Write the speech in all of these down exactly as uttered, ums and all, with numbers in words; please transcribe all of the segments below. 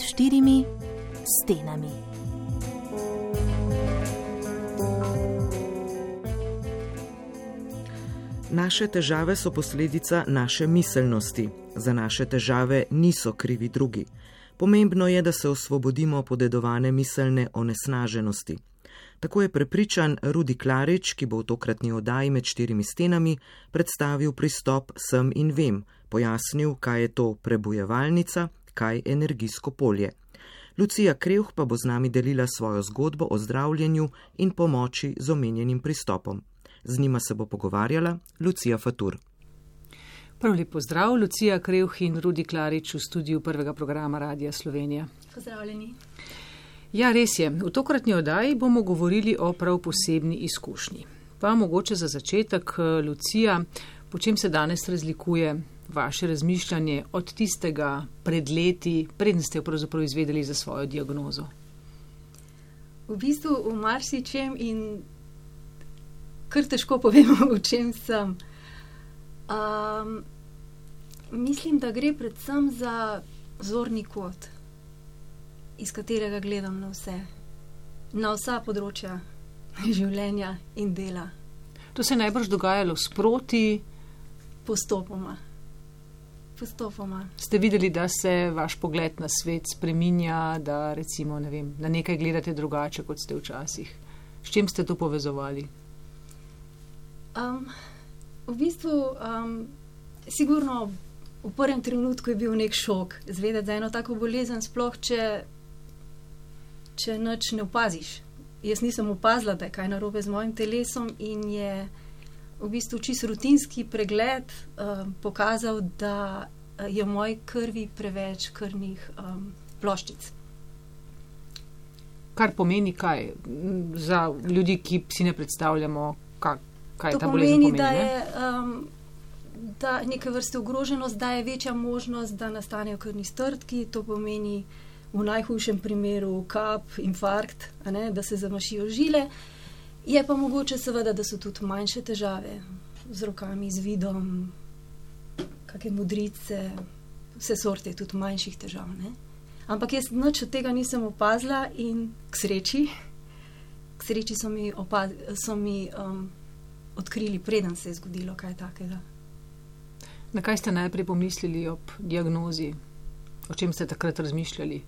štirimi stenami. Naše težave so posledica naše miselnosti. Za naše težave niso krivi drugi. Pomembno je, da se osvobodimo podedovane miselne onesnaženosti. Tako je prepričan Rudi Klarič, ki bo v tokratni oddaji Med štirimi stenami predstavil pristop Sem in vem, pojasnil, kaj je to prebujevalnica, kaj energijsko polje. Lucija Krevh pa bo z nami delila svojo zgodbo o zdravljenju in pomoči z omenjenim pristopom. Z njima se bo pogovarjala Lucija Fatur. Prav lep pozdrav, Lucija Krevh in Rudi Klarič v studiu prvega programa Radia Slovenija. Pozdravljeni. Ja, res je. V tokratni oddaji bomo govorili o prav posebni izkušnji. Pa mogoče za začetek, Lucija, po čem se danes razlikuje vaše razmišljanje od tistega pred leti, preden ste pravzaprav izvedeli za svojo diagnozo? V bistvu v marsičem in kar težko povemo, v čem sem. Um, mislim, da gre predvsem za zorni kot, iz katerega gledam na vse, na vsa področja življenja in dela. To se je najbrž dogajalo sproti? Postopoma. Postopoma. Ste videli, da se vaš pogled na svet spreminja, da recimo, ne vem, na nekaj gledate drugače, kot ste včasih? S čim ste to povezovali? Um, v bistvu, um, sigurno v prvem trenutku je bil nek šok zvedeti za eno tako bolezen, sploh če če nič ne opaziš. Jaz nisem opazila, da je kaj narobe z mojim telesom in je v bistvu čisto rutinski pregled um, pokazal, da je v moji krvi preveč krvnih um, ploščic. Kar pomeni kaj? Za ljudi, ki si ne predstavljamo, kaj, kaj to ta bolezen pomeni? To pomeni, da je um, da neke vrste ogroženost, da je večja možnost, da nastanejo krvni strdki, to pomeni v najhujšem primeru kap, infarkt, a ne, da se zamašijo žile. Je pa mogoče seveda, da so tudi manjše težave z rokami, z vidom, kakšne modrice, vse sorte tudi manjših težav. Ne. Ampak jaz nič od tega nisem opazila in k sreči, k sreči so mi, opaz, so mi um, odkrili, preden se je zgodilo kaj takega. Na kaj ste najprej pomislili ob diagnozi? O čem ste takrat razmišljali?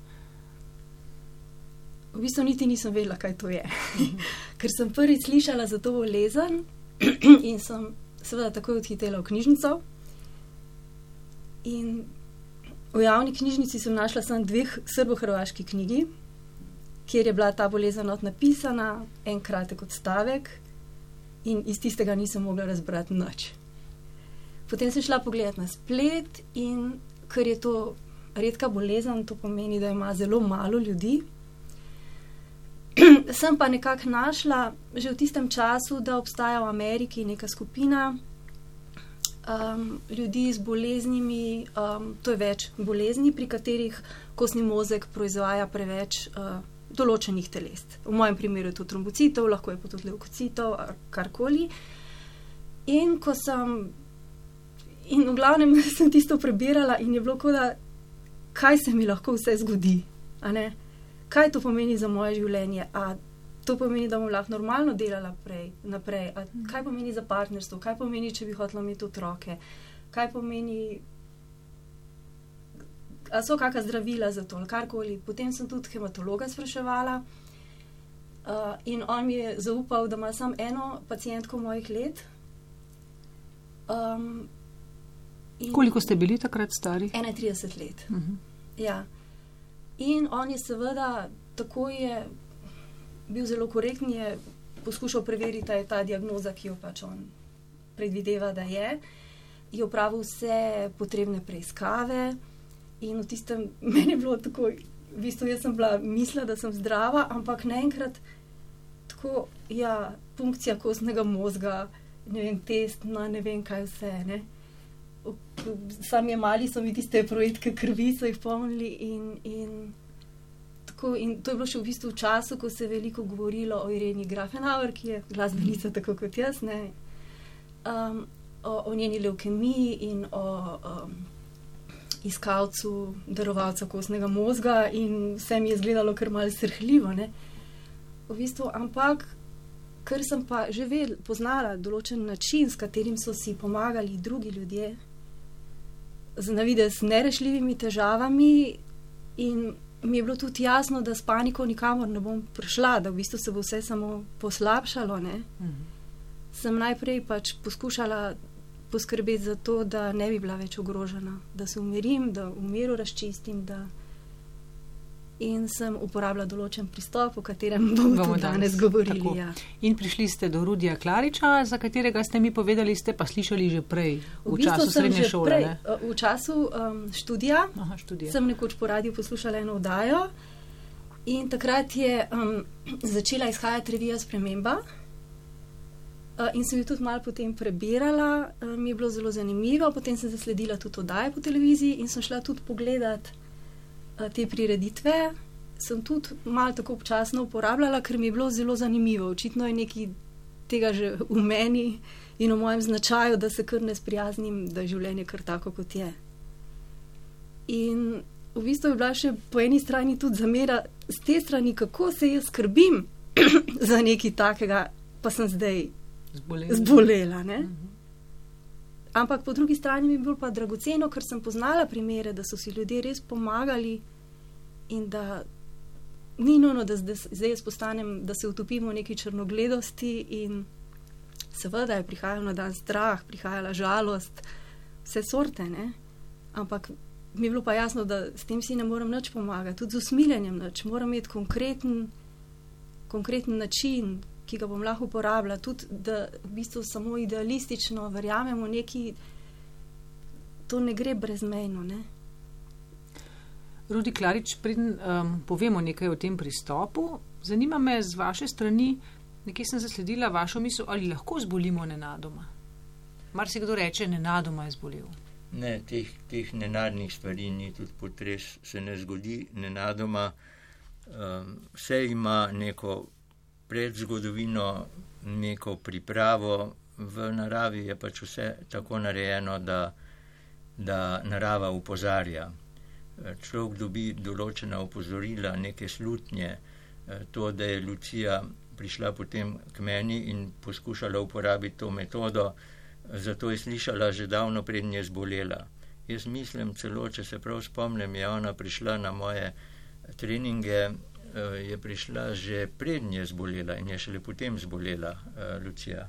V bistvu niti nisem vedela, kaj to je. Ker sem prvič slišala za to bolezen in sem seveda takoj odhitela v knjižnico. In v javni knjižnici sem našla samo dveh srbo-hrvaški knjigi, kjer je bila ta bolezen napisana, en kratek odstavek in iz tistega nisem mogla razbrati nič. Potem sem šla pogledati na splet in ker je to redka bolezen, to pomeni, da ima zelo malo ljudi. Sem pa nekako našla že v tistem času, da obstaja v Ameriki neka skupina um, ljudi z boleznimi, um, to je več bolezni, pri katerih kostni mozek proizvaja preveč uh, določenih telest. V mojem primeru je to trombocitov, lahko je pa tudi levkocitov, karkoli. In ko sem, in v glavnem sem tisto prebirala in je bilo kot da, kaj se mi lahko vse zgodi, a ne? Kaj to pomeni za moje življenje? A to pomeni, da bom lahko normalno delala prej, naprej? A kaj pomeni za partnerstvo? Kaj pomeni, če bi hotela imeti otroke? Kaj pomeni, a so kakšna zdravila za to, ali karkoli? Potem sem tudi hematologa spraševala uh, in on mi je zaupal, da ima samo eno pacientko mojih let. Um, Koliko ste bili takrat stari? enaintrideset let. Uh-huh. Ja. In on je seveda, tako je bil zelo korektn, je poskušal preveriti, da je ta diagnoza, ki jo pač on predvideva, da je, je opravil vse potrebne preiskave in v tistem, meni je bilo tako, v bistvu jaz sem bila, mislila, da sem zdrava, ampak naenkrat tako, ja, punkcija kostnega mozga, ne vem, test na ne vem kaj vse, ne. Sami mali so mi tiste projektke krvi, so jih pomnili in, in, tako, in to je bilo še v bistvu v času, ko se je veliko govorilo o Ireni Grafenauer, ki je glasbenica tako kot jaz, ne, um, o, o njeni levkemiji in o um, iskalcu, darovalca kostnega mozga in vse mi je izgledalo kar malo srhljivo, ne. V bistvu, ampak, ker sem pa že vedela, poznala določen način, s katerim so si pomagali drugi ljudje, z navidez nerešljivimi težavami, in mi je bilo tudi jasno, da s paniko nikamor ne bom prišla, da v bistvu se bo vse samo poslabšalo, ne. Mhm. Sem najprej pač poskušala poskrbeti za to, da ne bi bila več ogrožena, da se umirim, da v miru razčistim, da in sem uporabila določen pristop, o katerem bomo, bomo tudi danes govorili. Ja. In prišli ste do Rudija Klariča, za katerega ste mi povedali, ste pa slišali že prej, v, v času srednje šole. Prej, ne? V času um, študija, Aha, študija sem nekoč po radiju poslušala eno oddajo in takrat je um, začela izhajati revija Sprememba uh, in sem jo tudi malo potem prebirala, uh, mi je bilo zelo zanimivo, potem sem zasledila tudi oddaje po televiziji in sem šla tudi pogledat te prireditve, sem tudi malo tako občasno uporabljala, ker mi je bilo zelo zanimivo. Očitno je nekaj tega že v meni in v mojem značaju, da se kar ne sprijaznim, da je življenje kar tako, kot je. In v bistvu je bila še po eni strani tudi zamera z te strani, kako se jaz skrbim za nekaj takega, pa sem zdaj zbolela, zbolela, ne? Mhm. Ampak po drugi strani mi je bilo pa dragoceno, ker sem poznala primere, da so si ljudje res pomagali in da ni nujno, da zdaj jaz postanem, da se utopimo v neki črnogledosti in seveda je prihajal na dan strah, prihajala žalost, vse sorte, ne? Ampak mi je bilo pa jasno, da s tem si ne morem nič pomagati, tudi z usmiljenjem nič, moram imeti konkreten, konkreten način, ki ga bom lahko uporabila, tudi da v bistvu samo idealistično verjamemo neki, to ne gre brezmejno, ne. Rudi Klarič, preden um, povemo nekaj o tem pristopu, zanima me z vaše strani, nekje sem zasledila vašo misel, ali lahko zbolimo nenadoma. Mar se kdo reče, nenadoma je zbolel? Ne, teh, teh nenadnih stvari ni, tudi potres se ne zgodi nenadoma. Um, vse ima neko pred zgodovino, neko pripravo, v naravi je pač vse tako narejeno, da, da narava upozarja. Človek dobi določena opozorila, neke slutnje, to, da je Lucija prišla potem k meni in poskušala uporabiti to metodo, zato je slišala že davno preden je zbolela. Jaz mislim celo, če se prav spomnim, je ona prišla na moje treninge, je prišla že prednje je zbolela in je šele potem zbolela uh, Lucija.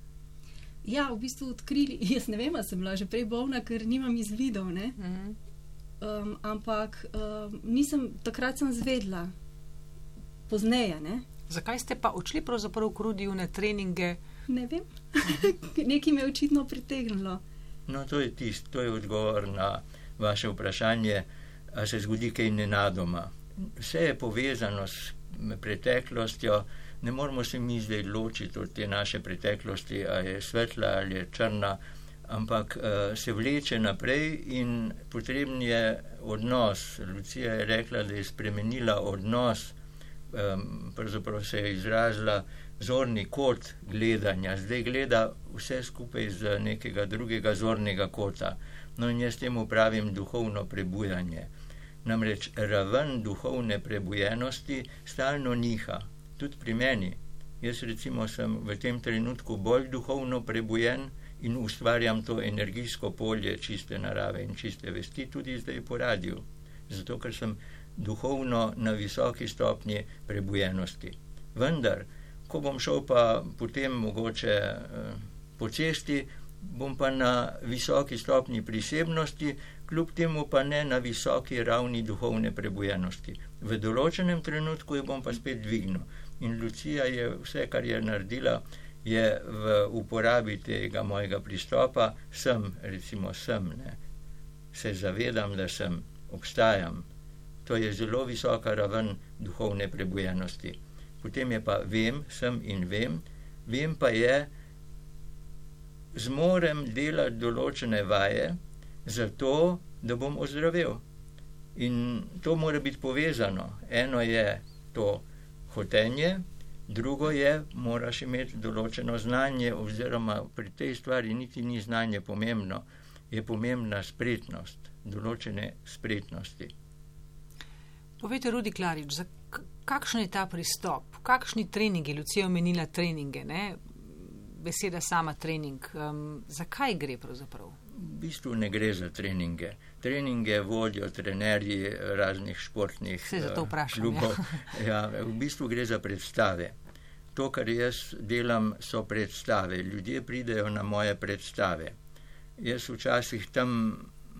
Ja, v bistvu odkrili, jaz ne vem, a sem bila že prej bolna, ker nimam izvidov, ne? Mm-hmm. Um, ampak um, nisem, takrat sem zvedla, pozneje, ne? Zakaj ste pa odšli pravzaprav k Rudiju na treninge? Ne vem, nekaj me je očitno pritegnilo. No, to je tisto, to je odgovor na vaše vprašanje, a se zgodi kaj nenadoma. Vse je povezano s preteklostjo, ne moramo se mi zdaj ločiti od te naše preteklosti, a je svetla ali je črna, ampak uh, se vleče naprej in potreben je odnos. Lucija je rekla, da je spremenila odnos, um, pravzaprav se je izrazila zorni kot gledanja, zdaj gleda vse skupaj z nekega drugega zornega kota. No in jaz temu pravim duhovno prebujanje. Namreč raven duhovne prebujenosti stalno niha, tudi pri meni. Jaz recimo sem v tem trenutku bolj duhovno prebujen in ustvarjam to energijsko polje čiste narave in čiste vesti tudi zdaj po radiju, zato ker sem duhovno na visoki stopnji prebujenosti. Vendar, ko bom šel pa potem mogoče eh, po cesti, bom pa na visoki stopnji prisebnosti, kljub temu pa ne na visoki ravni duhovne prebujenosti. V določenem trenutku jo bom pa spet dvignil. In Lucija je vse, kar je naredila, je v uporabi tega mojega pristopa, sem, recimo sem, ne, se zavedam, da sem, obstajam. To je zelo visoka raven duhovne prebujenosti. Potem je pa vem, sem in vem, vem pa je, zmorem delati določene vaje, zato, da bom ozdravel. In to mora biti povezano. Eno je to hotenje, drugo je, moraš imeti določeno znanje, oziroma pri tej stvari niti ni znanje pomembno. je pomembna spretnost, določene spretnosti. Povejte, Rudi Klarič, za kakšen je ta pristop? Kakšni treningi, Lucija je omenila treninge, ne? Beseda sama trening. Um, zakaj gre pravzaprav? V bistvu ne gre za treninge. Treninge vodijo trenerji raznih športnih vprašam, klubov. Ja. Ja, v bistvu gre za predstave. To, kar jaz delam, so predstave. Ljudje pridejo na moje predstave. Jaz včasih tam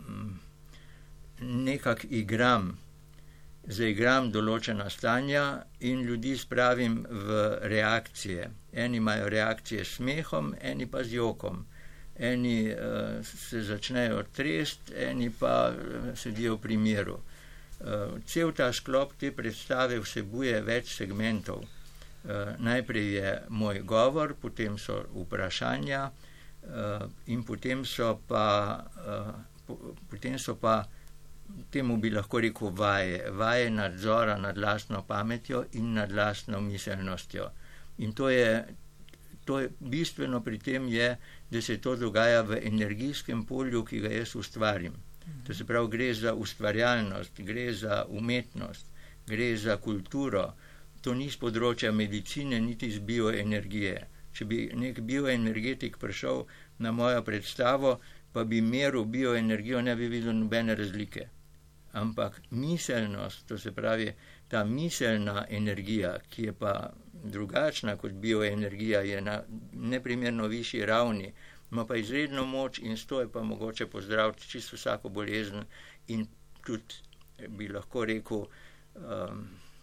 nekako igram, zaigram določena stanja in ljudi spravim v reakcije. Eni imajo reakcije s smehom, eni pa z jokom. Eni uh, se začnejo trest, eni pa sedijo v primeru. Uh, cel ta sklop te predstave vsebuje več segmentov. Uh, najprej je moj govor, potem so vprašanja uh, in potem so pa, uh, po, potem so pa temu bi lahko rekel vaje, vaje nadzora nad lastno pametjo in nad lastno miselnostjo. In to je, to je bistveno pri tem je, da se to dogaja v energijskem polju, ki ga jaz ustvarim. To se pravi, gre za ustvarjalnost, gre za umetnost, gre za kulturo. To ni z področja medicine, niti z bioenergije. Če bi nek bioenergetik prišel na mojo predstavo, pa bi meril bioenergijo, ne bi videl nobene razlike. Ampak miselnost, to se pravi, ta miselna energija, ki je pa drugačna kot bioenergija, je na neprimerno višji ravni, ima pa izredno moč in s to je pa mogoče pozdraviti čisto vsako bolezen in tudi bi lahko rekel um,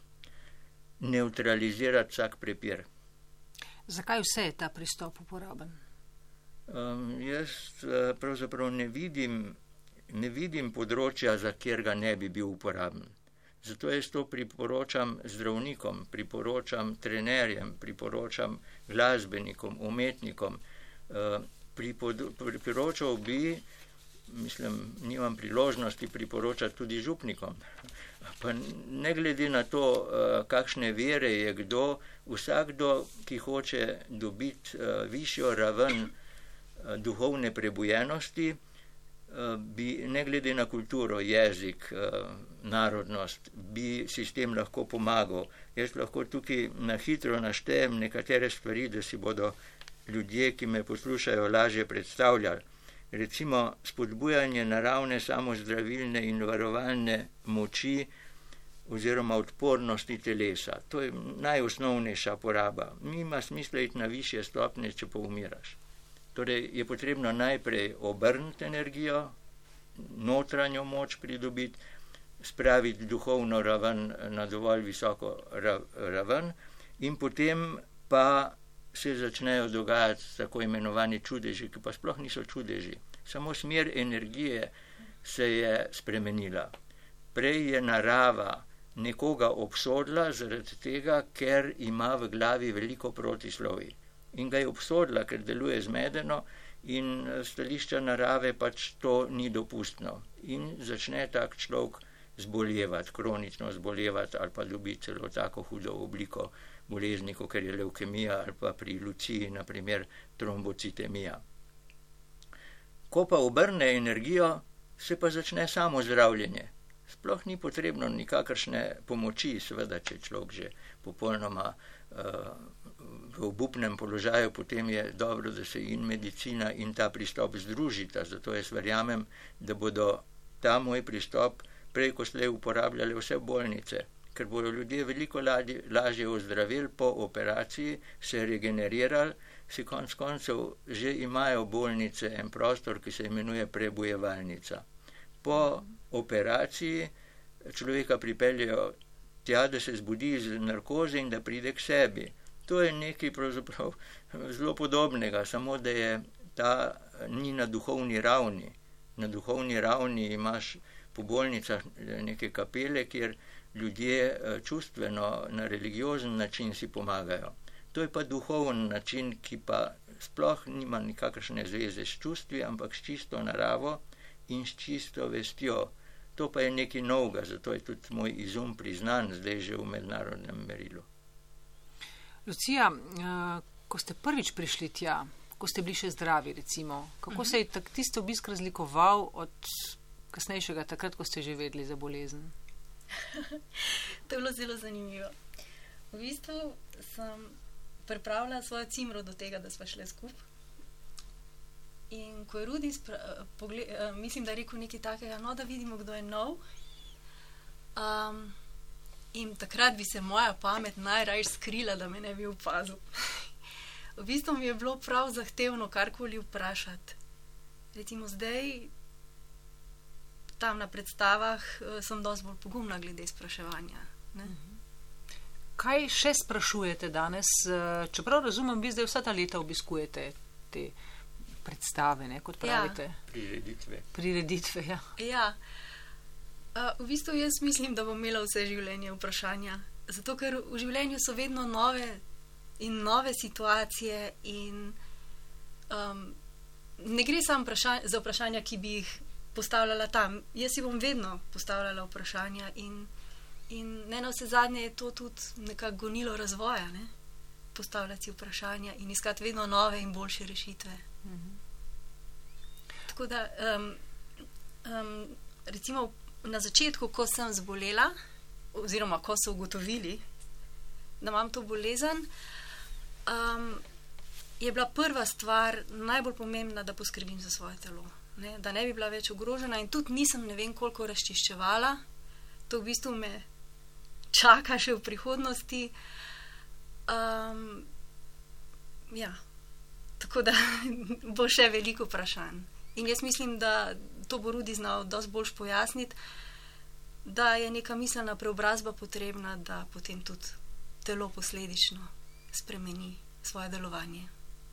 neutralizirati vsak prepir. Zakaj vse je ta pristop uporaben? Um, jaz uh, pravzaprav ne vidim, ne vidim področja, za kjer ga ne bi bil uporaben. Zato jaz to priporočam zdravnikom, priporočam trenerjem, priporočam glasbenikom, umetnikom. Uh, priporočal bi, mislim, nimam priložnosti priporočati tudi župnikom. Pa ne glede na to, kakšne vere je kdo, vsakdo, ki hoče dobiti višjo raven duhovne prebujenosti, bi ne glede na kulturo, jezik, narodnost, bi sistem lahko pomagal. Jaz lahko tukaj na hitro naštejem nekatere stvari, da si bodo ljudje, ki me poslušajo, lažje predstavljali. Recimo spodbujanje naravne samozdravilne in varovalne moči oziroma odpornosti telesa. To je najosnovnejša poraba. Nima smisla iti na višje stopnje, če pa umiraš. Torej je potrebno najprej obrniti energijo, notranjo moč pridobiti, spraviti duhovno raven na dovolj visoko raven in potem pa se začnejo dogajati tako imenovani čudeži, ki pa sploh niso čudeži. Samo smer energije se je spremenila. Prej je narava nekoga obsodila zaradi tega, ker ima v glavi veliko protislovij. In ga je obsodila, ker deluje zmedeno in stališča narave pač to ni dopustno. In začne tak človek zboljevati, kronično zboljevati ali pa dobiti celo tako hudo obliko bolezni, kot je levkemija ali pa pri Luciji, na primer, trombocitemija. Ko pa obrne energijo, se pa začne samo zdravljenje. Sploh ni potrebno nikakršne pomoči, seveda, če človek že popolnoma uh, v obupnem položaju, potem je dobro, da se in medicina in ta pristop združita. Zato jaz verjamem, da bodo ta moj pristop prej ko slej uporabljali vse bolnice, ker bodo ljudje veliko lažje, lažje ozdravili po operaciji, se regenerirali, si konc koncev že imajo bolnice en prostor, ki se imenuje prebojevalnica. Po operaciji človeka pripeljejo tja, da se zbudi iz narkoze in da pride k sebi. To je nekaj pravzaprav zelo podobnega, samo da je ta ni na duhovni ravni. Na duhovni ravni imaš po bolnicah neke kapele, kjer ljudje čustveno, na religiozen način si pomagajo. To je pa duhoven način, ki pa sploh nima nikakršne zveze s čustvi, ampak s čisto naravo in s čisto vestjo. To pa je nekaj novega, zato je tudi moj izum priznan zdaj že v mednarodnem merilu. Lucija, ko ste prvič prišli tja, ko ste bili še zdravi, recimo. Kako uh-huh. se je tak, tisti obisk razlikoval od kasnejšega, takrat, ko ste že vedeli za bolezen? To je bilo zelo zanimivo. V bistvu sem pripravila svojo cimro do tega, da sva šle skup. In ko je Rudi, spra- pogled- mislim, da je rekel nekaj takega, no, da vidimo, kdo je nov. Um, in takrat bi se moja pamet najraje skrila, da me ne bi opazil. V bistvu mi je bilo prav zahtevno karkoli vprašati. Recimo zdaj, tam na predstavah, sem dosti bolj pogumna glede spraševanja. Ne? Kaj še sprašujete danes? Čeprav razumem, vi zdaj vsa ta leta obiskujete te predstave, ne, kot pravite. Ja. Prireditve. Prireditve, ja. Ja. Uh, v bistvu jaz mislim, da bom imela vse življenje vprašanja. Zato, ker v življenju so vedno nove in nove situacije in um, ne gre samo vprašanja, za vprašanja, ki bi jih postavljala tam. Jaz si bom vedno postavljala vprašanja in, in ne na vse zadnje je to tudi nekako gonilo razvoja, ne? Postavljati si vprašanja in iskati vedno nove in boljše rešitve. Mhm. Tako da, um, um, recimo na začetku, ko sem zbolela, oziroma ko so ugotovili, da imam to bolezen, um, je bila prva stvar najbolj pomembna, da poskrbim za svoje telo. Ne? Da ne bi bila več ogrožena in tudi nisem ne vem koliko razčiščevala. To v bistvu me čaka še v prihodnosti. Um, ja, tako da bo še veliko vprašanj. In jaz mislim, da to bo Rudi znal dosti boljš pojasniti, da je neka miselna preobrazba potrebna, da potem tudi telo posledično spremeni svoje delovanje.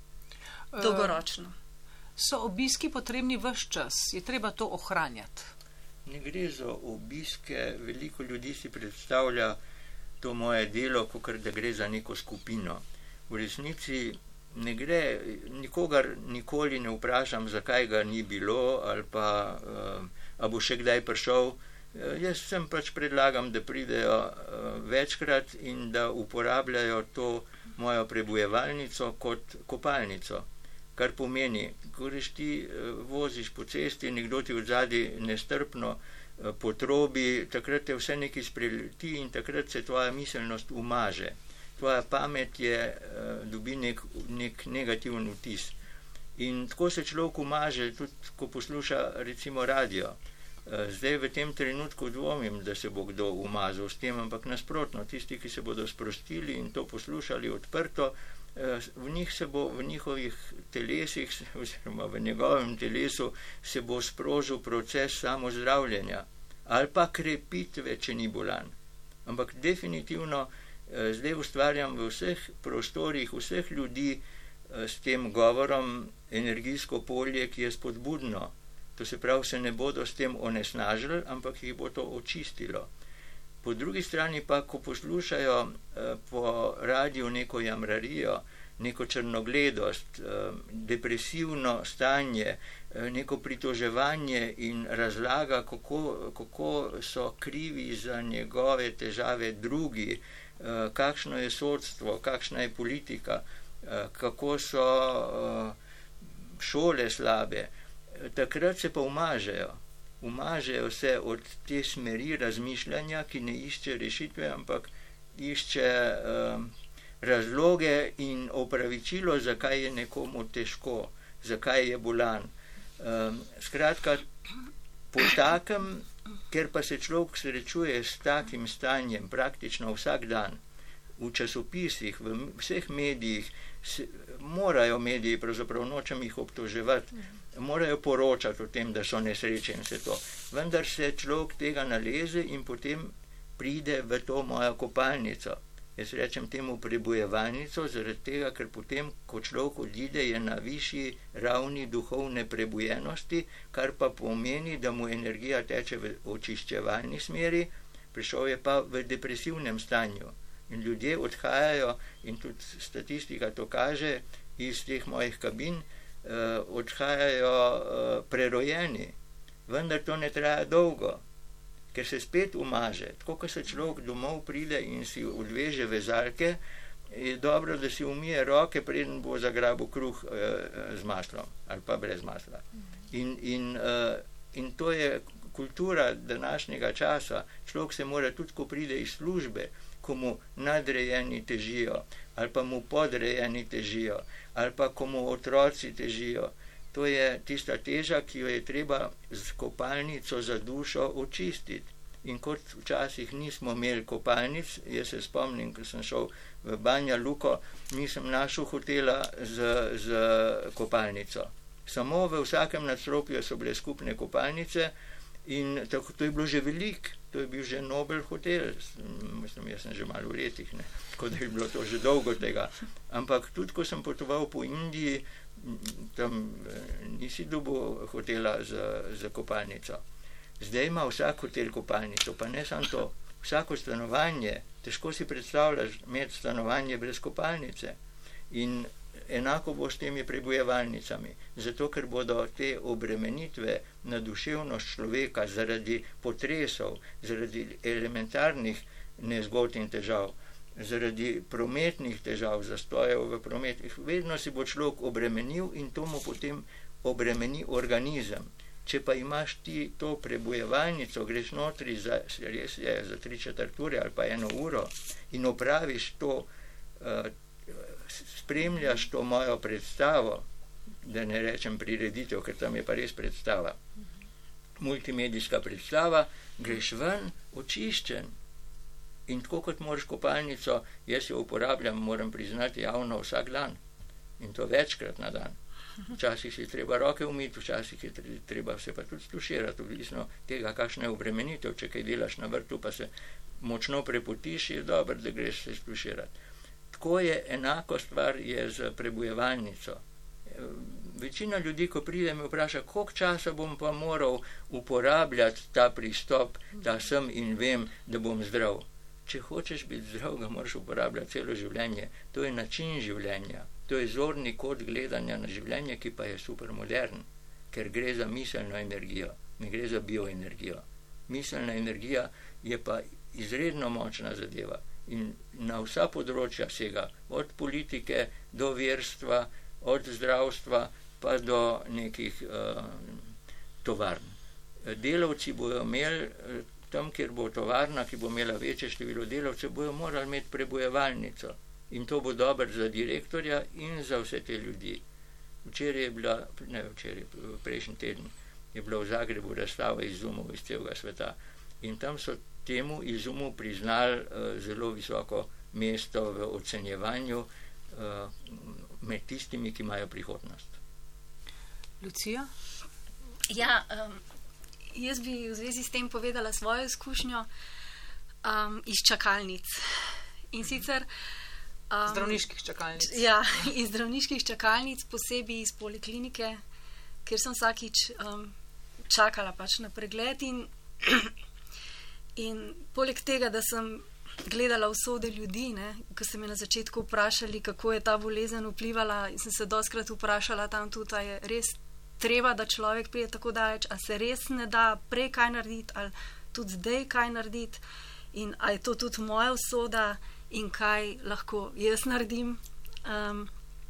Dolgoročno. Uh, so obiski potrebni ves čas? Je treba to ohranjati? Ne gre za obiske. Veliko ljudi si predstavlja to moje delo, kakor da gre za neko skupino. V resnici ne gre, nikogar nikoli ne vprašam, zakaj ga ni bilo ali pa uh, a bo še kdaj prišel. Uh, jaz sem pač predlagam, da pridejo uh, večkrat in da uporabljajo to mojo prebojevalnico kot kopalnico. Kar pomeni, ko greš ti uh, voziš po cesti, nekdo ti odzadi nestrpno uh, potrobi, takrat te vse nekaj spreleti in takrat se tvoja miselnost umaže. Tvoja pamet je, dobi nek, nek negativen vtis. In tako se človek umaže, tudi ko posluša recimo radio. Zdaj v tem trenutku dvomim, da se bo kdo umazal s tem, ampak nasprotno, tisti, ki se bodo sprostili in to poslušali odprto, v njih se bo, v njihovih telesih, oziroma v njegovem telesu, se bo sprožil proces samozdravljenja ali pa krepitve, če ni bolan. Ampak definitivno zdaj ustvarjam v vseh prostorih, vseh ljudi s tem govorom energijsko polje, ki je spodbudno. To se pravi, se ne bodo s tem onesnažili, ampak jih bo to očistilo. Po drugi strani pa, ko poslušajo po radiju neko jamrarijo, neko črnogledost, depresivno stanje, neko pritoževanje in razlaga, kako, kako so krivi za njegove težave drugi, kakšno je sodstvo, kakšna je politika, kako so šole slabe, takrat se pa umažejo. Umažejo se od te smeri razmišljanja, ki ne išče rešitve, ampak išče um, razloge in opravičilo, zakaj je nekomu težko, zakaj je bolan. Um, skratka, po takem, ker pa se človek srečuje s takim stanjem praktično vsak dan, v časopisih, v vseh medijih, se, morajo mediji, pravzaprav nočem jih obtoževati, morajo poročati o tem, da so nesreče in vse to. Vendar se človek tega naleze in potem pride v to mojo kopalnico. Jaz rečem temu prebojevalnico, zaradi tega, ker potem, ko človek odide, je na višji ravni duhovne prebujenosti, kar pa pomeni, da mu energija teče v očiščevalni smeri, prišel je pa v depresivnem stanju. In ljudje odhajajo, in tudi statistika to kaže, iz teh mojih kabin, eh, odhajajo eh, prerojeni. Vendar to ne traja dolgo, ker se spet umaže. Tako, ko se človek domov pride in si odveže vezalke, je dobro, da si umije roke, preden bo zagrabil kruh uh, z maslom ali pa brez masla. In, in, uh, in to je kultura današnjega časa. Človek se mora tudi, ko pride iz službe, ko mu nadrejeni težijo, ali pa mu podrejeni težijo, ali pa ko mu otroci težijo. To je tista teža, ki jo je treba z kopalnico za dušo očistiti. In kot včasih nismo imeli kopalnic, jaz se spomnim, ko sem šel v Banja Luko, nisem našel hotela z, z kopalnico. Samo v vsakem nadstropju so bile skupne kopalnice in tako, to je bilo že veliko, to je bil že Nobel hotel, mislim, jaz sem že malo v letih, ne, tako da je bilo to že dolgo tega. Ampak tudi, ko sem potoval po Indiji, tam nisi dobil hotela z, z kopalnico. Zdaj ima vsak hotel kopalnico, pa ne samo to. Vsako stanovanje, težko si predstavljaš imeti stanovanje brez kopalnice. In enako bo s temi prebojevalnicami. Zato, ker bodo te obremenitve na duševnost človeka zaradi potresov, zaradi elementarnih nezgod in težav, zaradi prometnih težav, zastojev v prometih, vedno si bo človek obremenil in to mu potem obremeni organizem. Če pa imaš ti to prebojevalnico, greš notri za, res je, za tri četrt ure ali pa eno uro in opraviš to, uh, spremljaš to mojo predstavo, da ne rečem prireditev, ker tam je pa res predstava, multimedijska predstava, greš ven očiščen. In tako kot moraš kopalnico, jaz jo uporabljam, moram priznati, javno vsak dan. In to večkrat na dan. Včasih si treba roke umiti, včasih je treba se pa tudi stuširati, odvisno tega, kakšna je obremenitev. Če kaj delaš na vrtu, pa se močno prepotiš, je dobro, da greš se stuširati. Tako je, enako stvar je z prebojevalnico. Večina ljudi, ko pride, me vpraša, koliko časa bom pa moral uporabljati ta pristop, da sem in vem, da bom zdrav. Če hočeš biti zdrav, ga moraš uporabljati celo življenje. To je način življenja. To je zorni kot gledanja na življenje, ki pa je super modern, ker gre za miselno energijo, ne gre za bioenergijo. Miselna energija je pa izredno močna zadeva in na vsa področja sega, od politike do verstva, od zdravstva pa do nekih uh, tovarn. Delavci bojo imeli, tam, kjer bo tovarna, ki bo imela večje število delavcev, bojo morali imeti prebojevalnico. In to bo dobro za direktorja in za vse te ljudi. Včeraj je bila, ne včeraj, prejšnji teden, je bila v Zagrebu razstava izumov iz celega sveta. In tam so temu izumu priznali uh, zelo visoko mesto v ocenjevanju uh, med tistimi, ki imajo prihodnost. Lucija? Ja, um, jaz bi v zvezi s tem povedala svojo izkušnjo um, iz čakalnic. In sicer Um, zdravniških čakalnic. Ja, iz zdravniških čakalnic, posebej iz poliklinike, kjer sem vsakič um, čakala pač na pregled in, in poleg tega, da sem gledala usode ljudi, ne, ko so me na začetku vprašali, kako je ta bolezen vplivala, in sem se dostikrat vprašala tam tudi, a je res treba, da človek pride tako daleč, a se res ne da prej kaj narediti, ali tudi zdaj kaj narediti, in a je to tudi moja usoda, in kaj lahko jaz naredim. Um,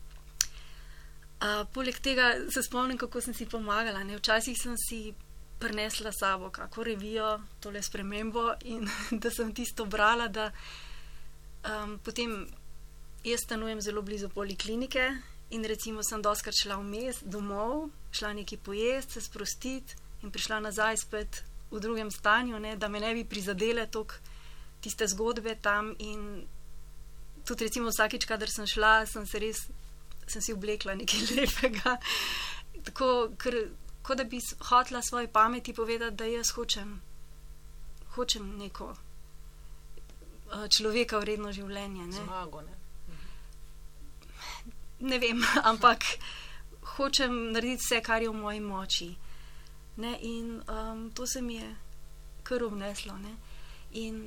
a, poleg tega se spomnim, kako sem si pomagala. Ne? Včasih sem si prinesla sabo kako revijo, tole spremembo in da sem tisto brala, da um, potem jaz stanujem zelo blizu poliklinike in recimo sem dostikrat šla vmes domov, šla nekaj pojesti, se sprostiti in prišla nazaj spet v drugem stanju, ne? Da me ne bi prizadele toliko tiste zgodbe tam in tudi recimo vsakič, kadar sem šla, sem se res, sem si oblekla nekaj lepega. Tako, ker, kot da bi hotela svoji pameti povedati, da jaz hočem, hočem neko uh, človeka vredno življenje. Ne? Zmago, ne? Ne vem, ampak hočem narediti vse, kar je v moji moči. Ne? In um, to se mi je kar obneslo. Ne? In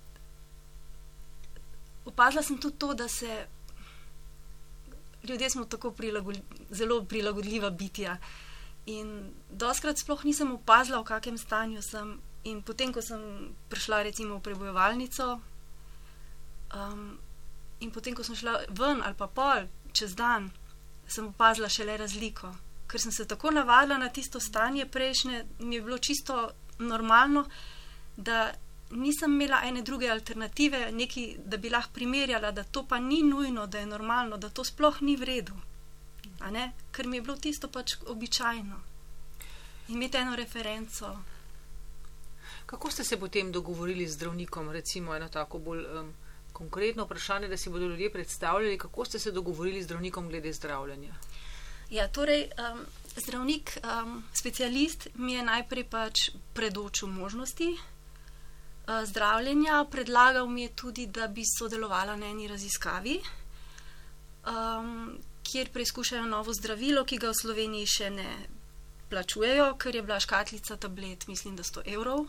opazila sem tudi to, da se ljudje smo tako prilagod, zelo prilagodljiva bitja in dostikrat sploh nisem opazila, v kakem stanju sem, in potem, ko sem prišla recimo v prebojevalnico um, in potem, ko sem šla ven ali pa pol, čez dan, sem opazila šele razliko. Ker sem se tako navadila na tisto stanje prejšnje, mi je bilo čisto normalno, da nisem imela ene druge alternative, neki, da bi lahko primerjala, da to pa ni nujno, da je normalno, da to sploh ni v redu. A ne? Ker mi je bilo tisto pač običajno. Imeti eno referenco. Kako ste se potem dogovorili z zdravnikom, recimo eno tako bolj um, konkretno vprašanje, da si bodo ljudje predstavljali, kako ste se dogovorili z zdravnikom glede zdravljenja? Ja, torej, um, zdravnik, um, specialist mi je najprej pač predočil možnosti uh, zdravljenja, predlagal mi je tudi, da bi sodelovala na eni raziskavi, um, kjer preizkušajo novo zdravilo, ki ga v Sloveniji še ne plačujejo, ker je bila škatlica tablet, mislim, da sto evrov.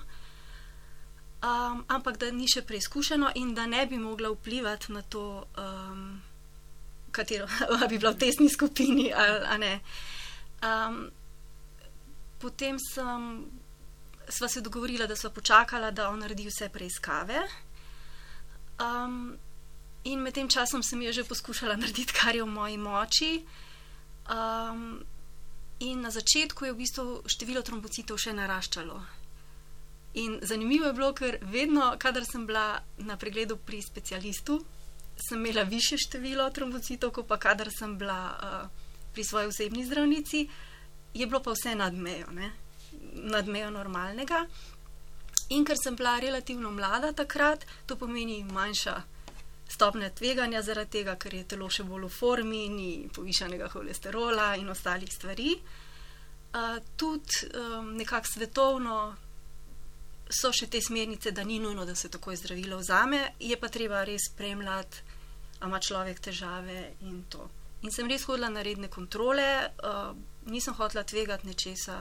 Um, ampak da ni še preizkušeno in da ne bi mogla vplivati na to, um, katero bi bila v testni skupini ali a ne. Um, potem sem, sva se dogovorila, da sva počakala, da on naredi vse preiskave. Um, in med tem časom sem je že poskušala narediti, kar je v moji moči. Um, in na začetku je v bistvu število trombocitov še naraščalo. In zanimivo je bilo, ker vedno, kadar sem bila na pregledu pri specialistu, sem imela više število trombocitov, kot pa kadar sem bila uh, pri svoji osebni zdravnici, je bilo pa vse nad mejo, ne? Nad mejo normalnega. In ker sem bila relativno mlada takrat, to pomeni manjša stopnja tveganja zaradi tega, ker je telo še bolj v formi, ni povišanega holesterola in ostalih stvari. Uh, tudi um, nekako svetovno so še te smernice, da ni nujno, da se takoj zdravilo vzame, je pa treba res spremljati, a ima človek težave in to. In sem res hodila na redne kontrole, uh, nisem hotela tvegati nečesa,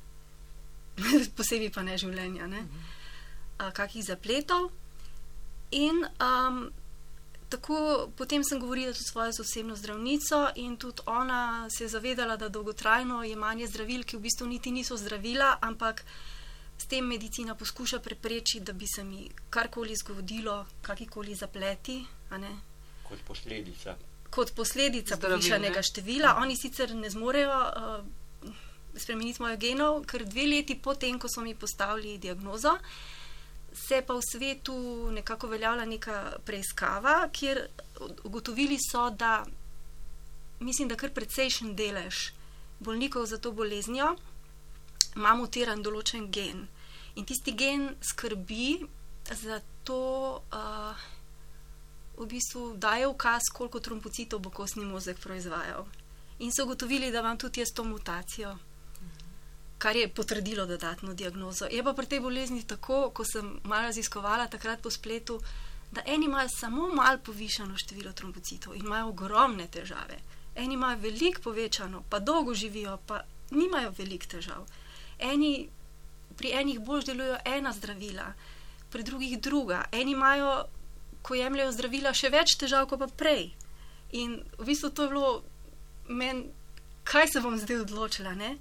posebej pa ne življenja, ne? Uh, kakih zapletov. In um, tako potem sem govorila tudi svojo osebno zdravnico in tudi ona se je zavedala, da dolgotrajno jemanje zdravil, ki v bistvu niti niso zdravila, ampak s tem medicina poskuša preprečiti, da bi se mi karkoli zgodilo, kakikoli zapleti, a ne? Kot posledica. Kot posledica povišanega števila. Oni sicer ne zmorejo uh, spremeniti mojih genov, ker dve leti potem, ko so mi postavili diagnozo, se pa v svetu nekako veljavlja neka preiskava, kjer ugotovili so, da mislim, da kar precejšen delež bolnikov za to boleznijo ima mutiran določen gen. In tisti gen skrbi za to, uh, v bistvu daje ukaz, koliko trombocitov bo kostni mozek proizvajal. In so ugotovili, da imam tudi jaz to mutacijo, kar je potrdilo dodatno diagnozo. Je pa pri tej bolezni tako, ko sem malo raziskovala takrat po spletu, da eni imajo samo malo povišano število trombocitov in imajo ogromne težave. Eni imajo veliko povečano, pa dolgo živijo, pa nimajo veliko težav. Eni, pri enih bolj delujejo ena zdravila, pri drugih druga. Eni imajo, ko jemljajo zdravila, še več težav, kot pa prej. In v bistvu to je bilo meni, kaj se bom zdaj odločila, ne?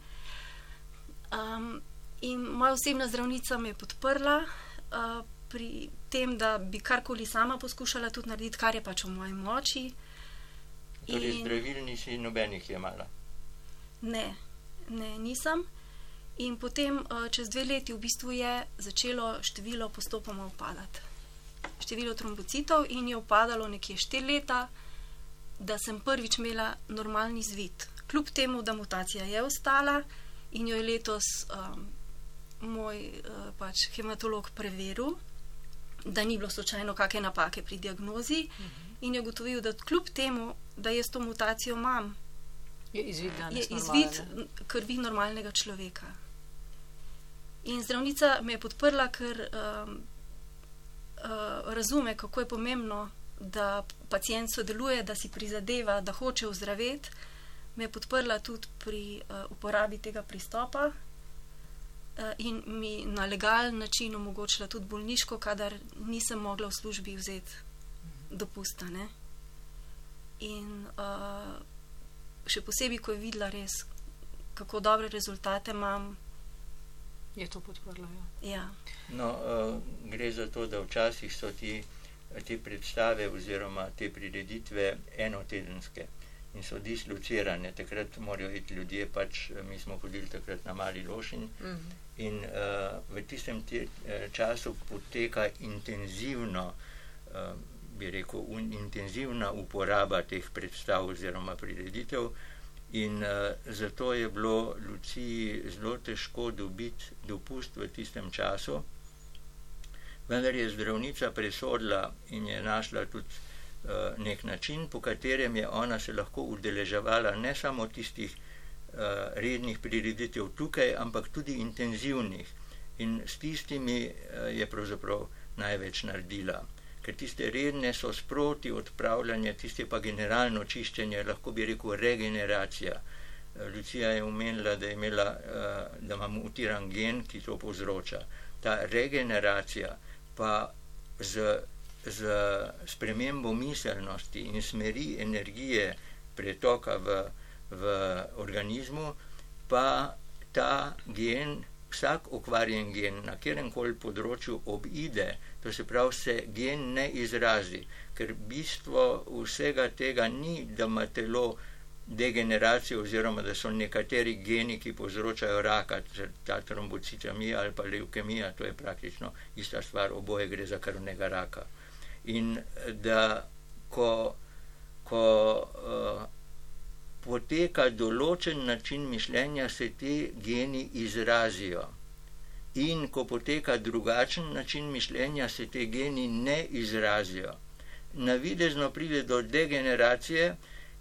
Um, in moja osebna zdravnica me je podprla uh, pri tem, da bi karkoli sama poskušala tudi narediti, kar je pač v moji moči. Torej in... zdravil nisi nobenih jemala? Ne, ne, nisem. In potem čez dve leti v bistvu je začelo število postopoma upadati. Število trombocitov in je upadalo nekje štiri leta, da sem prvič imela normalni zvit. Kljub temu, da mutacija je ostala in jo je letos um, moj uh, pač hematolog preveril, da ni bilo slučajno kakšne napake pri diagnozi uh-huh. in je ugotovil, da kljub temu, da jaz to mutacijo imam, je izvid danes je izvid krvi normalnega človeka. In zdravnica me je podprla, ker um, uh, razume, kako je pomembno, da pacient sodeluje, da si prizadeva, da hoče ozdraveti. Me je podprla tudi pri uh, uporabi tega pristopa uh, in mi na legalen način omogočila tudi bolniško, kadar nisem mogla v službi vzeti dopusta, ne. In uh, še posebej, ko je videla res, kako dobre rezultate imam, je to podprla, ja. Ja. No, uh, gre za to, da včasih so ti te predstave oziroma te prireditve enotedenske in so dislocirane. Takrat morajo iti ljudje, pač mi smo hodili takrat na Mali Lošinj mm-hmm. in uh, v tistem te, uh, času poteka intenzivno, uh, bi rekel, un, intenzivna uporaba teh predstav oziroma prireditev in uh, zato je bilo Luciji zelo težko dobiti dopust v tistem času. Vendar je zdravnica presodila in je našla tudi uh, nek način, po katerem je ona se lahko udeleževala ne samo tistih uh, rednih prireditev tukaj, ampak tudi intenzivnih. In s tistimi uh, je pravzaprav največ naredila. Ker tiste redne so sproti odpravljanje, tiste pa generalno čiščenje, lahko bi rekel regeneracija. Uh, Lucija je omenila, da, je imela, uh, da ima mutiran gen, ki to povzroča. Ta regeneracija pa z, z spremembo miselnosti in smeri energije pretoka v, v organizmu, pa ta gen, vsak okvarjen gen na kjeremkoli področju obide, to se pravi, se gen ne izrazi, ker bistvo vsega tega ni, da ima telo degeneracijo oziroma da so nekateri geni, ki povzročajo raka, ta trombocitemija ali pa levkemija, to je praktično ista stvar, oboje gre za krvnega raka. In da ko, ko uh, poteka določen način mišljenja, se te geni izrazijo. In ko poteka drugačen način mišljenja, se te geni ne izrazijo. Navidezno pride do degeneracije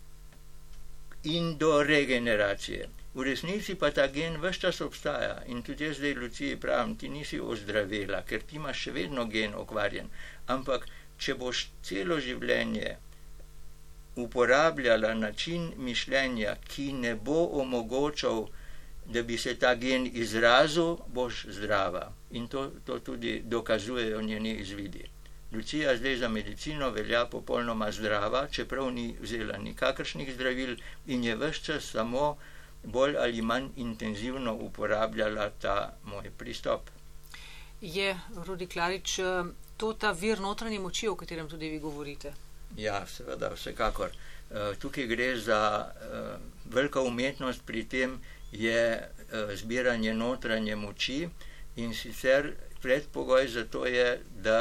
in do regeneracije. V resnici pa ta gen ves čas obstaja in tudi jaz zdaj Luciji pravim, ti nisi ozdravela, ker ti imaš še vedno gen okvarjen, ampak če boš celo življenje uporabljala način mišljenja, ki ne bo omogočal, da bi se ta gen izrazil, boš zdrava. In to, to tudi dokazujejo njeni izvidi. Lucija zdaj za medicino velja popolnoma zdrava, čeprav ni vzela nikakršnih zdravil in je ves čas samo bolj ali manj intenzivno uporabljala ta moj pristop. Je, Rudi Klarič, to ta vir notranje moči, o katerem tudi vi govorite? Ja, seveda, vsekakor. Tukaj gre za velika umetnost, pri tem je zbiranje notranje moči in sicer predpogoj za to je, da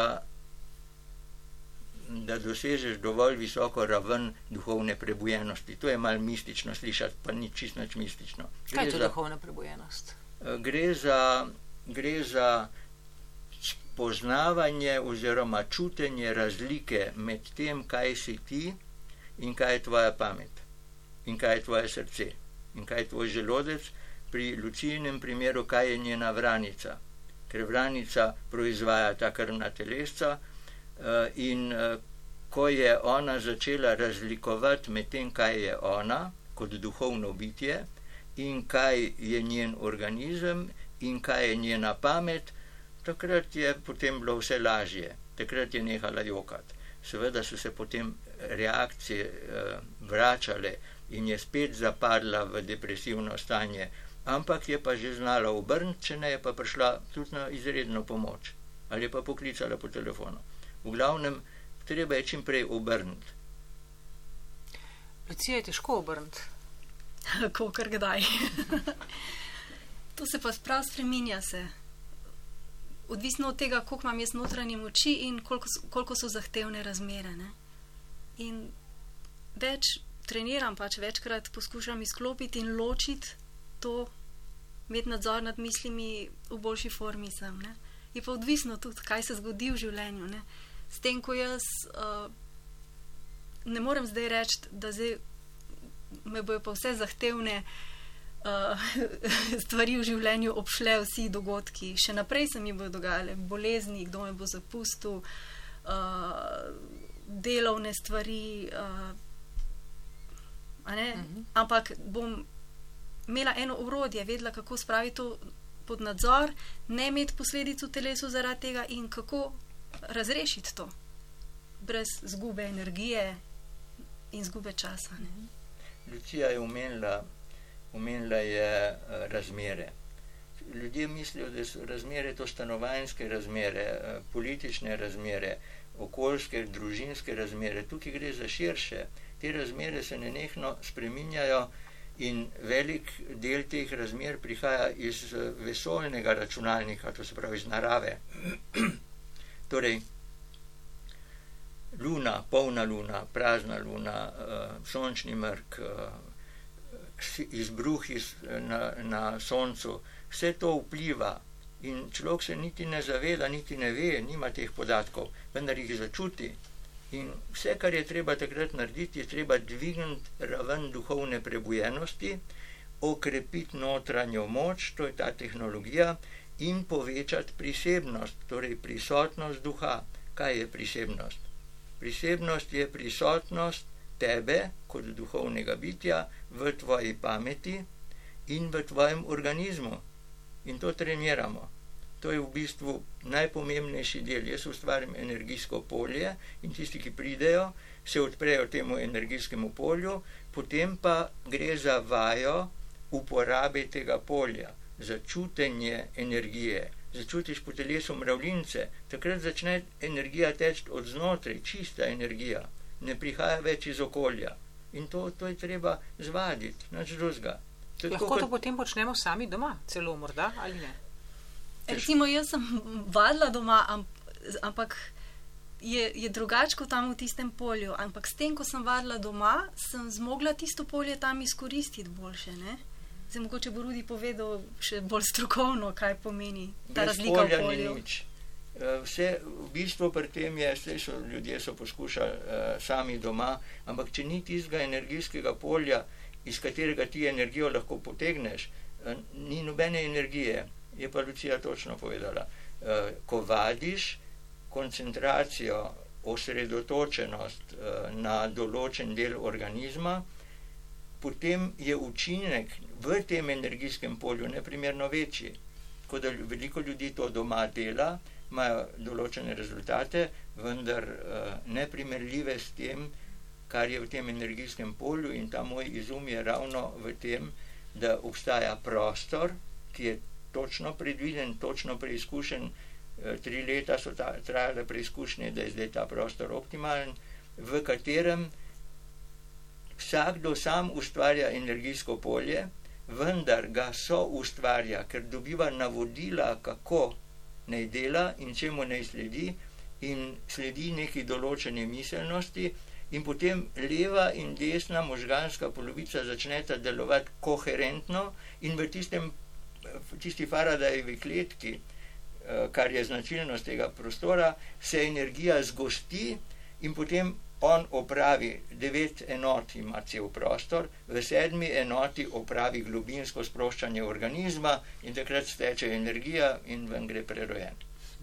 da dosežeš dovolj visoko raven duhovne prebujenosti. To je malo mistično slišati, pa ni čisto nič mistično. Kaj je to za, duhovna prebujenost? Gre za, gre za poznavanje oziroma čutenje razlike med tem, kaj si ti in kaj je tvoja pamet in kaj je tvoje srce in kaj je tvoj želodec. Pri Lucijinem primeru, kaj je njena vranica. Ker vranica proizvaja ta krvna telesca, in ko je ona začela razlikovati med tem, kaj je ona kot duhovno bitje in kaj je njen organizem in kaj je njena pamet, takrat je potem bilo vse lažje. Takrat je nehala jokati. Seveda so se potem reakcije vračale in je spet zapadla v depresivno stanje, ampak je pa že znala obrniti, če ne je pa prišla tudi na izredno pomoč ali je pa poklicala po telefonu. V glavnem, treba je čim prej obrniti. Lucija, je težko obrniti? Kakor kdaj. To se pa prav spreminja se. Odvisno od tega, koliko imam jaz notranje moči in koliko, koliko so zahtevne razmere. Ne? In več treniram, pač večkrat poskušam izklopiti in ločiti to, imeti nadzor nad mislimi, v boljši formi sem. Ne? Je pa odvisno tudi, kaj se zgodi v življenju. Ne? S tem, ko jaz uh, ne morem zdaj reči, da zdaj me bojo pa vse zahtevne uh, stvari v življenju obšle, vsi dogodki. Še naprej se mi bojo dogajale bolezni, kdo me bo zapustil, uh, delovne stvari, uh, a ne? Uh-huh. Ampak bom imela eno orodje, vedela, kako spraviti to pod nadzor, ne imeti posledic v telesu zaradi tega in kako razrešiti to, brez zgube energije in zgube časa. Ne? Lucija je omenila, omenila je razmere. Ljudje mislijo, da so razmere to stanovanjske razmere, politične razmere, okoljske, družinske razmere. Tukaj gre za širše. Te razmere se nenehno spreminjajo in velik del teh razmer prihaja iz vesoljnega računalnika, to se pravi iz narave. Torej, luna, polna luna, prazna luna, sončni mrk, izbruh iz, na, na soncu, vse to vpliva in človek se niti ne zaveda, niti ne ve, nima teh podatkov, vendar jih začuti. In vse, kar je treba takrat narediti, je treba dvigniti raven duhovne prebujenosti, okrepiti notranjo moč, to je ta tehnologija, in povečati prisebnost, torej prisotnost duha. Kaj je prisebnost? Prisebnost je prisotnost tebe kot duhovnega bitja v tvoji pameti in v tvojem organizmu. In to treniramo. To je v bistvu najpomembnejši del. Jaz ustvarim energijsko polje in tisti, ki pridejo, se odprejo temu energijskemu polju, potem pa gre za vajo uporabe tega polja, za čutenje energije. Začutiš po telesu mravljince, takrat začne energija teči od znotraj, čista energija. Ne prihaja več iz okolja. In to, to je treba zvaditi, nič drugega. Lahko to kot... potem počnemo sami doma, celo morda, ali ne? Recimo, jaz sem vadila doma, ampak je, je drugače kot tam v tistem polju. Ampak s tem, ko sem vadila doma, sem zmogla tisto polje tam izkoristiti boljše, ne? Zdaj, mogoče bo Rudi povedal še bolj strokovno, kaj pomeni ta Brez razlika polja v polju. Ni nič. Vse, v bistvu pri tem je, vse so, ljudje so poskušali uh, sami doma, ampak če ni tistega energijskega polja, iz katerega ti energijo lahko potegneš, uh, ni nobene energije. Je pa Lucija točno povedala. Uh, ko vadiš koncentracijo, osredotočenost uh, na določen del organizma, potem je učinek v tem energijskem polju neprimerno večji. Tako da veliko ljudi to doma dela, imajo določene rezultate, vendar uh, neprimerljive s tem, kar je v tem energijskem polju, in ta moj izum je ravno v tem, da obstaja prostor, ki je točno predviden, točno preizkušen, uh, tri leta so ta, trajale preizkušnje, da je zdaj ta prostor optimalen, v katerem vsakdo sam ustvarja energijsko polje, vendar ga so ustvarja, ker dobiva navodila, kako naj dela in čemu naj sledi, in sledi neki določeni miselnosti, in potem leva in desna možganska polovica začneta delovati koherentno in v tistem, v tisti Faradajevi kletki, kar je značilnost tega prostora, se energija zgosti in potem on opravi, devet enot ima cel prostor, v sedmi enoti opravi globinsko sproščanje organizma in takrat steče energija in ven gre prerojen.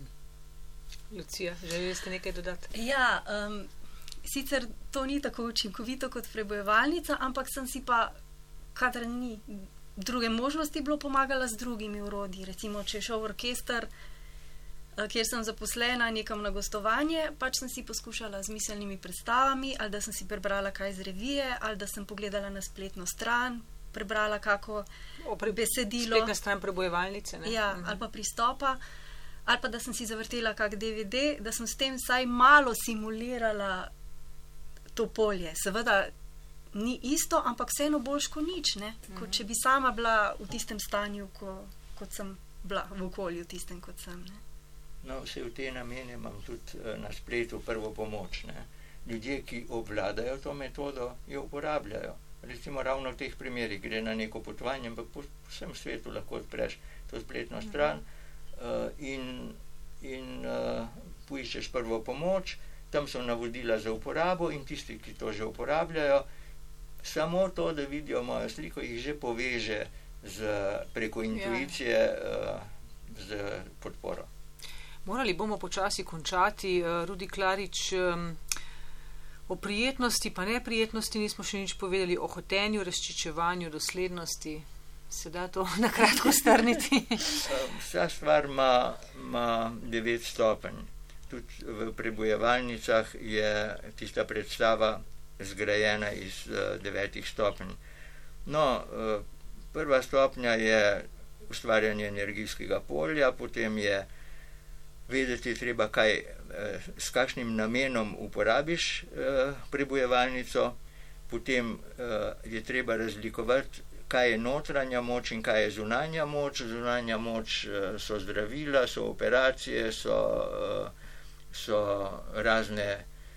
Lucija, želeli ste nekaj dodati? Ja, um, sicer to ni tako učinkovito kot prebojevalnica, ampak sem si pa, kadar ni druge možnosti, bilo pomagala z drugimi urodji. Recimo, če je šel orkester, kjer sem zaposlena nekam na gostovanje, pač sem si poskušala z miselnimi predstavami, ali da sem si prebrala kaj iz revije, ali da sem pogledala na spletno stran, prebrala kako pre, besedilo. Spletna stran prebojevalnice, ne? Ja, uh-huh. Ali pa pristopa, ali pa da sem si zavrtela kak D V D, da sem s tem vsaj malo simulirala to polje. Seveda ni isto, ampak vseeno boljš kot nič, ne? Kot uh-huh. če bi sama bila v tistem stanju, ko, kot sem bila v okolju tistem, kot sem, ne? No, vse v te namene imam tudi na spletu prvo pomoč. Ne. Ljudje, ki obvladajo to metodo, jo uporabljajo. Recimo ravno v teh primerih gre na neko potovanje, ampak po vsem svetu lahko odpreš to spletno stran uh, in, in uh, poiščeš prvo pomoč, tam so navodila za uporabo in tisti, ki to že uporabljajo, samo to, da vidijo mojo sliko, jih že poveže z, preko intuicije uh, z podporo. Morali bomo počasi končati. Rudi Klarič, o prijetnosti pa neprijetnosti nismo še nič povedali, o hotenju, razčičevanju, doslednosti. Se da to na kratko strniti? Vsa stvar ima, ima devet stopenj. Tudi v prebojevalnicah je tista predstava zgrajena iz devetih stopenj. No, prva stopnja je ustvarjanje energijskega polja, potem je vedeti je treba, kaj, s kakšnim namenom uporabiš prebujevalnico, potem je treba razlikovati, kaj je notranja moč in kaj je zunanja moč. Zunanja moč so zdravila, so operacije, so, so razne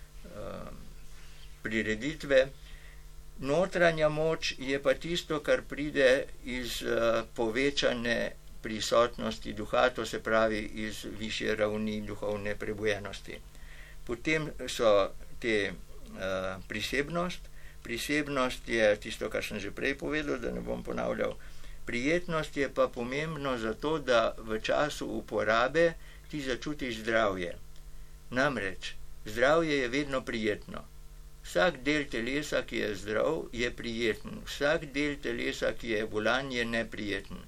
prireditve. Notranja moč je pa tisto, kar pride iz povečane prisotnosti duha, to se pravi iz višje ravni duhovne prebujenosti. Potem so te uh, prisebnost. Prisebnost je tisto, kar sem že prej povedal, da ne bom ponavljal. Prijetnost je pa pomembno zato, da v času uporabe ti začutiš zdravje. Namreč, zdravje je vedno prijetno. Vsak del telesa, ki je zdrav, je prijeten. Vsak del telesa, ki je bolan, je neprijeten.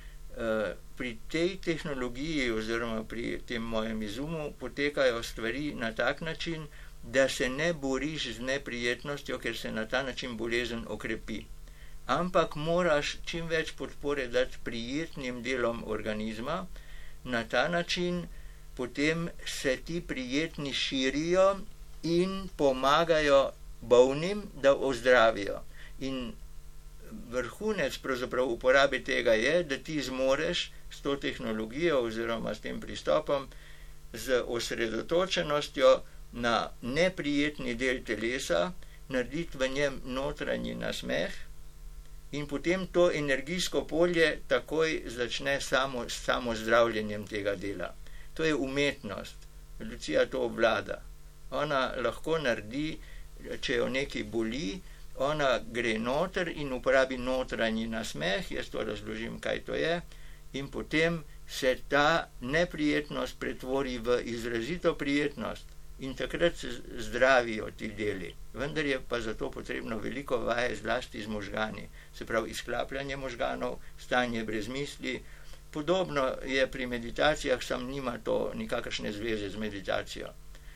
Pri tej tehnologiji oziroma pri tem mojem izumu potekajo stvari na tak način, da se ne boriš z neprijetnostjo, ker se na ta način bolezen okrepi. Ampak moraš čim več podpore dati prijetnim delom organizma, na ta način potem se ti prijetni širijo in pomagajo bolnim, da ozdravijo. In vrhunec pravzaprav uporabe tega je, da ti zmoreš s to tehnologijo oziroma s tem pristopom z osredotočenostjo na neprijetni del telesa, narediti v njem notranji nasmeh in potem to energijsko polje takoj začne samo, samo zdravljenjem tega dela. To je umetnost. Lucija to obvlada. Ona lahko naredi, če jo nekaj boli, ona gre noter in uporabi notranji nasmeh, jaz to razložim, kaj to je, in potem se ta neprijetnost pretvori v izrazito prijetnost in takrat se zdravijo ti deli. Vendar je pa zato potrebno veliko vaje zlasti z možgani, se pravi izklapljanje možganov, stanje brez misli. Podobno je pri meditacijah, sam nima to nikakršne zveze z meditacijo.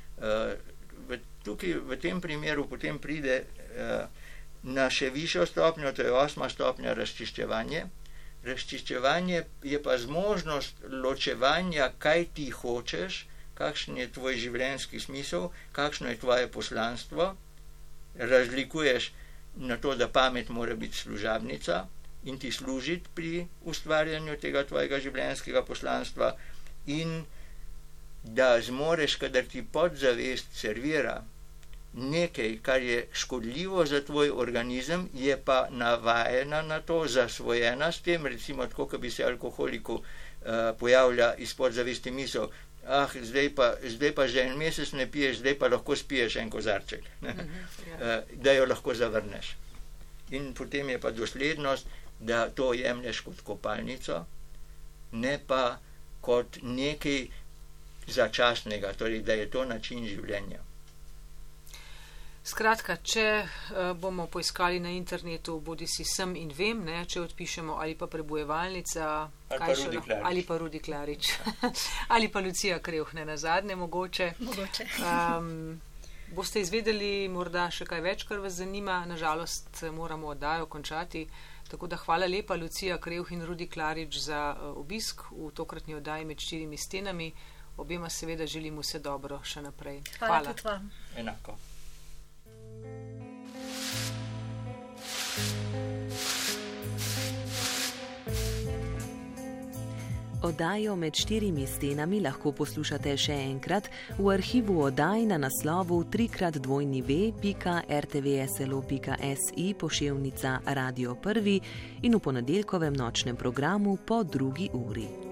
V, tukaj, v tem primeru potem pride na še višjo stopnjo, to je osma stopnja razčiščevanje. Razčiščevanje je pa zmožnost ločevanja, kaj ti hočeš, kakšen je tvoj življenjski smisel, kakšno je tvoje poslanstvo. Razlikuješ na to, da pamet mora biti služabnica in ti služiti pri ustvarjanju tega tvojega življenjskega poslanstva in da zmoreš, kadar ti podzavest servira nekaj, kar je škodljivo za tvoj organizem, je pa navajena na to, zasvojena s tem, recimo tako, ko bi se alkoholiku uh, pojavlja iz podzavesti misel, ah, zdaj pa, zdaj pa že en mesec ne piješ, zdaj pa lahko spiješ en kozarček, uh-huh, ja. uh, da jo lahko zavrneš. In potem je pa doslednost, da to jemlješ kot kopalnico, ne pa kot nekaj začasnega, torej da je to način življenja. Skratka, če uh, bomo poiskali na internetu, bodi si sem in vem, ne, če odpišemo ali pa prebujevalnica, ali pa Rudi Klarič, ali pa, Rudi Klarič. ali pa Lucija Krevh, ne nazadnje mogoče. Mogoče. um, boste izvedeli morda še kaj več, kar vas zanima, nažalost moramo oddajo končati. Tako da hvala lepa Lucija Krevh in Rudi Klarič za uh, obisk v tokratni oddaji Med štirimi stenami. Obema seveda želim vse dobro še naprej. Hvala, hvala. Tudi vam. Enako. Oddajo Med štirimi stenami lahko poslušate še enkrat v arhivu oddaj na naslovu tri krat dvojni ve pika er te ve es el o pika es i poševnica Radio Prvi in v ponedeljkovem nočnem programu po drugi uri.